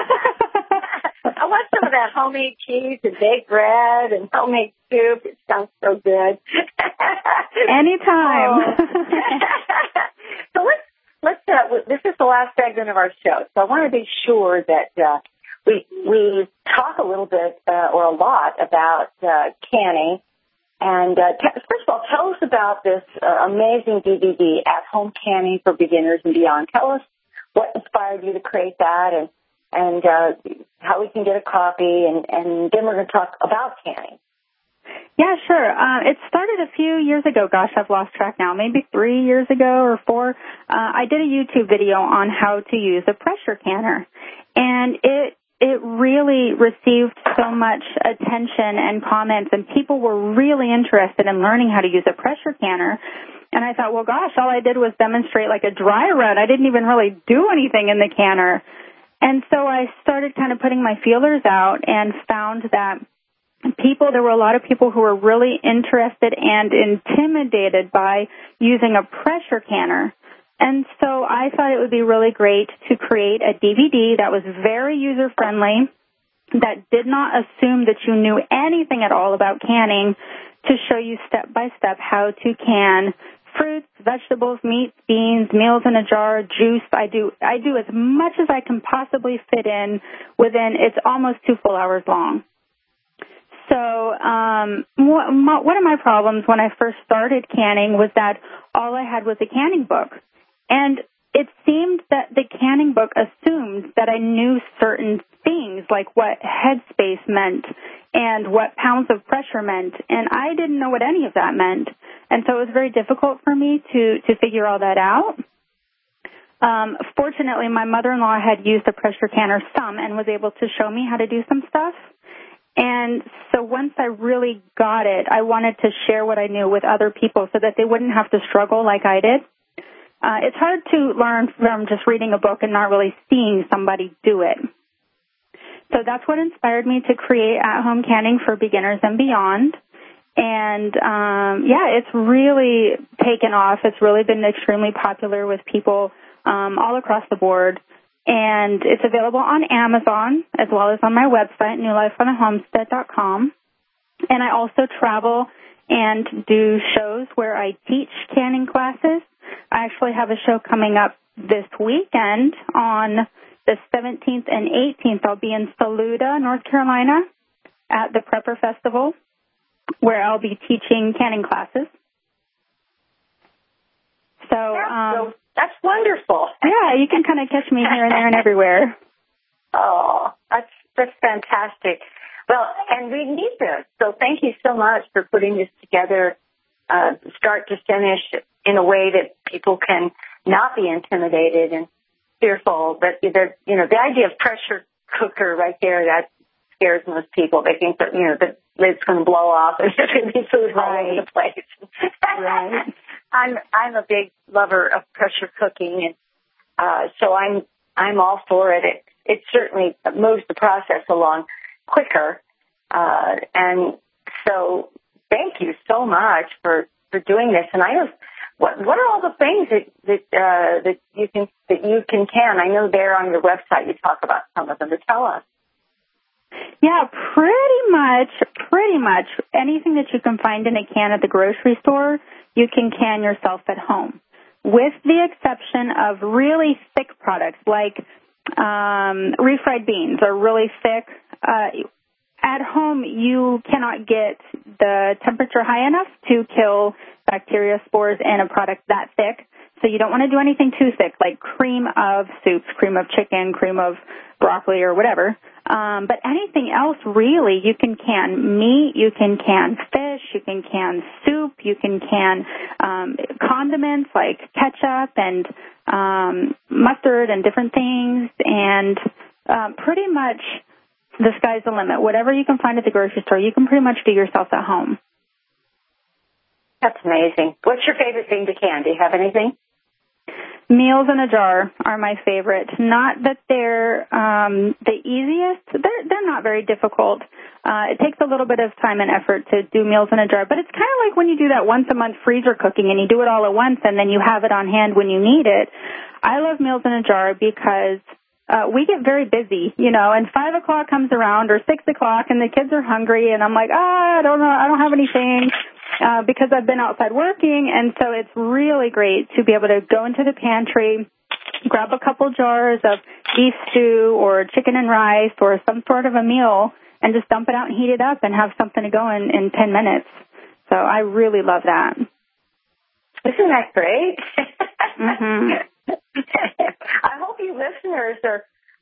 Speaker 2: I want some of that homemade cheese and baked bread and homemade soup. It sounds so good.
Speaker 3: Anytime.
Speaker 2: Oh. So let's, let's, uh, this is the last segment of our show, so I want to be sure that, uh, we, we talk a little bit, uh, or a lot about, uh, canning. And uh, t- first of all, tell us about this uh, amazing D V D, At Home Canning for Beginners and Beyond. Tell us what inspired you to create that and, and uh, how we can get a copy, and, and then we're going to talk about canning.
Speaker 3: Yeah, sure. Uh, it started a few years ago. Gosh, I've lost track now. Maybe three years ago or four. Uh, I did a YouTube video on how to use a pressure canner, and it it really received so much attention and comments, and people were really interested in learning how to use a pressure canner. And I thought, well, gosh, all I did was demonstrate like a dry run. I didn't even really do anything in the canner. And so I started kind of putting my feelers out and found that people, there were a lot of people who were really interested and intimidated by using a pressure canner. And so I thought it would be really great to create a D V D that was very user-friendly, that did not assume that you knew anything at all about canning, to show you step-by-step how to can fruits, vegetables, meats, beans, meals in a jar, juice. I do I do as much as I can possibly fit in within, it's almost two full hours long. So um, one of my problems when I first started canning was that all I had was a canning book. And it seemed that the canning book assumed that I knew certain things, like what headspace meant and what pounds of pressure meant, and I didn't know what any of that meant. And so it was very difficult for me to, to figure all that out. Um, fortunately, my mother-in-law had used a pressure canner some and was able to show me how to do some stuff. And so once I really got it, I wanted to share what I knew with other people so that they wouldn't have to struggle like I did. Uh, it's hard to learn from just reading a book and not really seeing somebody do it. So that's what inspired me to create at-home canning for beginners and beyond. And, um, yeah, it's really taken off. It's really been extremely popular with people um, all across the board. And it's available on Amazon as well as on my website, new life on a homestead dot com. And I also travel and do shows where I teach canning classes. I actually have a show coming up this weekend on the seventeenth and eighteenth. I'll be in Saluda, North Carolina at the Prepper Festival, where I'll be teaching canning classes. So, um,
Speaker 2: that's wonderful.
Speaker 3: Yeah, you can kind of catch me here and there and everywhere.
Speaker 2: Oh, that's that's fantastic. Well, and we need this. So thank you so much for putting this together, uh, start to finish, in a way that people can not be intimidated and fearful. But the, you know, the idea of pressure cooker right there, that scares most people. They think that, you know, the lid's going to blow off and there's going to be food all over the place. Right. I'm I'm a big lover of pressure cooking, and uh, so I'm I'm all for it. It it certainly moves the process along quicker, uh, and so thank you so much for, for doing this. And I know what what are all the things that that uh, that you can that you can can. I know there on your website you talk about some of them. To tell us.
Speaker 3: Yeah, pretty much, pretty much anything that you can find in a can at the grocery store, you can can yourself at home, with the exception of really thick products like um, refried beans are really thick. Uh, at home, you cannot get the temperature high enough to kill bacteria spores in a product that thick. So you don't want to do anything too thick, like cream of soups, cream of chicken, cream of broccoli, or whatever. Um, but anything else, really, you can can meat, you can can fish, you can can soup, you can can um, condiments like ketchup and um, mustard and different things, and um, pretty much the sky's the limit. Whatever you can find at the grocery store, you can pretty much do yourself at home.
Speaker 2: That's amazing. What's your favorite thing to can? Do you have anything?
Speaker 3: Meals in a jar are my favorite. Not that they're um, the easiest. They're, they're not very difficult. Uh, it takes a little bit of time and effort to do meals in a jar, but it's kind of like when you do that once-a-month freezer cooking and you do it all at once and then you have it on hand when you need it. I love meals in a jar because uh, we get very busy, you know, and five o'clock comes around or six o'clock and the kids are hungry and I'm like, ah, I don't know, I don't have anything. Uh, because I've been outside working, and so it's really great to be able to go into the pantry, grab a couple jars of beef stew or chicken and rice or some sort of a meal, and just dump it out and heat it up and have something to go in in ten minutes. So I really love that.
Speaker 2: Isn't that great?
Speaker 3: Mm-hmm.
Speaker 2: I hope you listeners are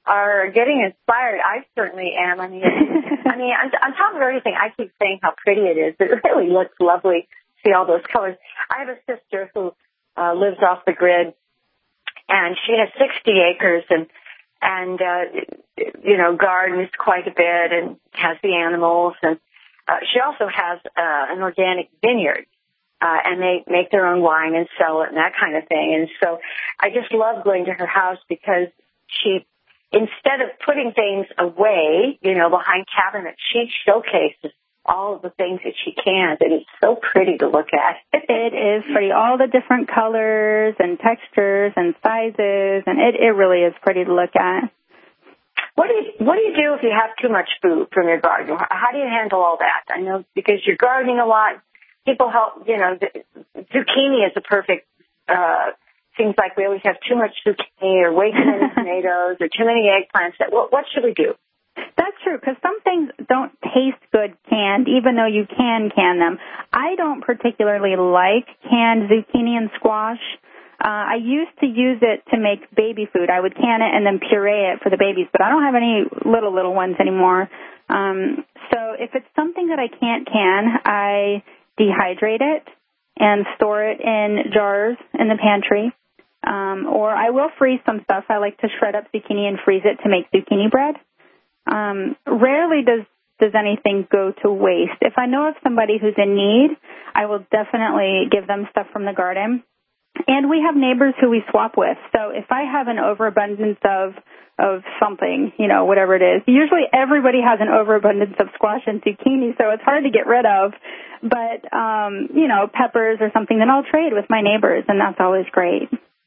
Speaker 2: are getting inspired. I certainly am. I mean, I mean, on, on top of everything, I keep saying how pretty it is. It really looks lovely. See all those colors. I have a sister who uh, lives off the grid, and she has sixty acres and and uh, you know gardens quite a bit and has the animals, and uh, she also has uh, an organic vineyard. Uh, and they make their own wine and sell it and that kind of thing. And so I just love going to her house because she, instead of putting things away, you know, behind cabinets, she showcases all of the things that she can. And it's so pretty to look at.
Speaker 3: It is pretty. All the different colors and textures and sizes. And it, it really is pretty to look at.
Speaker 2: What do you What do you do if you have too much food from your garden? How do you handle all that? I know because you're gardening a lot. People help, you know, the, zucchini is a perfect, uh, seems like we always have too much zucchini or way too many tomatoes or too many eggplants. What, what should we do?
Speaker 3: That's true, because some things don't taste good canned, even though you can can them. I don't particularly like canned zucchini and squash. Uh, I used to use it to make baby food. I would can it and then puree it for the babies, but I don't have any little, little ones anymore. Um, so if it's something that I can't can, I dehydrate it and store it in jars in the pantry. Um, or I will freeze some stuff. I like to shred up zucchini and freeze it to make zucchini bread. Um, rarely does, does anything go to waste. If I know of somebody who's in need, I will definitely give them stuff from the garden. And we have neighbors who we swap with. So if I have an overabundance of of something, you know, whatever it is, usually everybody has an overabundance of squash and zucchini, so it's hard to get rid of. But, um, you know, peppers or something, then I'll trade with my neighbors, and that's always great.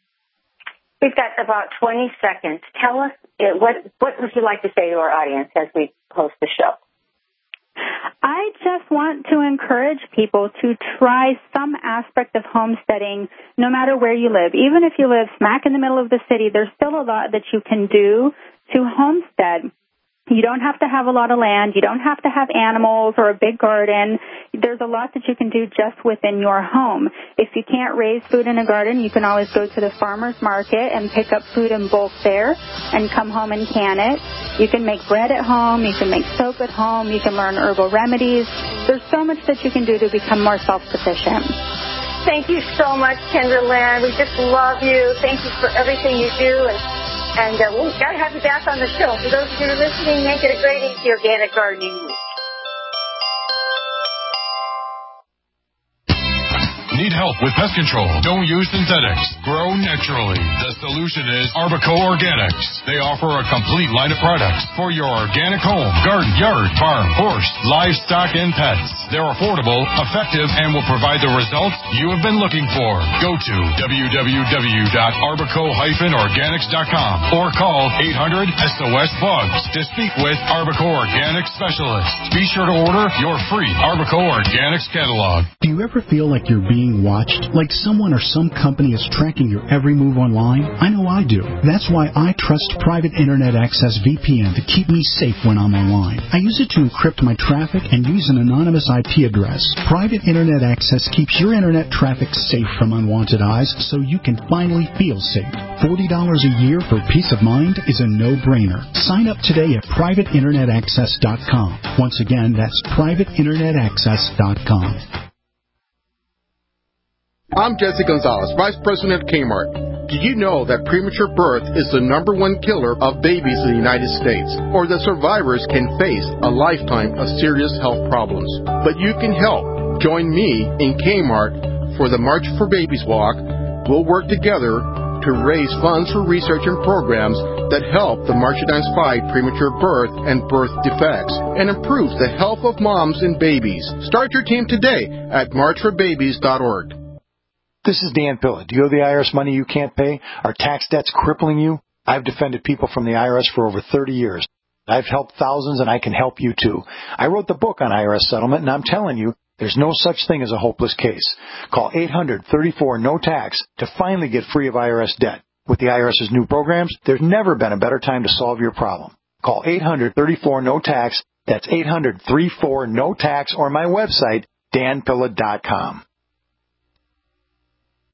Speaker 2: We've got about twenty seconds. Tell us, what, what would you like to say to our audience as we host the show?
Speaker 3: I just want to encourage people to try some aspect of homesteading no matter where you live. Even if you live smack in the middle of the city, there's still a lot that you can do to homestead. You don't have to have a lot of land. You don't have to have animals or a big garden. There's a lot that you can do just within your home. If you can't raise food in a garden, you can always go to the farmer's market and pick up food in bulk there and come home and can it. You can make bread at home. You can make soap at home. You can learn herbal remedies. There's so much that you can do to become more self-sufficient.
Speaker 2: Thank you so much, Kendra Lynn. We just love you. Thank you for everything you do. And And uh, we've got to have you back on the show. For those of you who are listening, make it a great, easy organic gardening week.
Speaker 11: Need help with pest control? Don't use synthetics. Grow naturally. The solution is Arbico Organics. They offer a complete line of products for your organic home, garden, yard, farm, horse, livestock, and pets. They're affordable, effective, and will provide the results you have been looking for. Go to w w w dot arbico dash organics dot com or call eight hundred S O S Bugs to speak with Arbico Organics specialists. Be sure to order your free Arbico Organics catalog.
Speaker 12: Do you ever feel like you're being watched? Like someone or some company is tracking your every move online? I know I do. That's why I trust Private Internet Access V P N to keep me safe when I'm online. I use it to encrypt my traffic and use an anonymous I P address. Private Internet Access keeps your internet traffic safe from unwanted eyes so you can finally feel safe. forty dollars a year for peace of mind is a no-brainer. Sign up today at private internet access dot com. Once again, that's private internet access dot com.
Speaker 18: I'm Jesse Gonzalez, Vice President of Kmart. Did you know that premature birth is the number one killer of babies in the United States, or that survivors can face a lifetime of serious health problems? But you can help. Join me in Kmart for the March for Babies Walk. We'll work together to raise funds for research and programs that help the Marchidines fight premature birth and birth defects and improve the health of moms and babies. Start your team today at march for babies dot org.
Speaker 19: This is Dan Pilla. Do you owe the I R S money you can't pay? Are tax debts crippling you? I've defended people from the I R S for over thirty years. I've helped thousands, and I can help you too. I wrote the book on I R S settlement, and I'm telling you, there's no such thing as a hopeless case. Call eight hundred thirty-four no tax to finally get free of I R S debt. With the IRS's new programs, there's never been a better time to solve your problem. Call eight hundred thirty-four no tax. That's eight hundred thirty-four no tax, or my website, dan pilla dot com.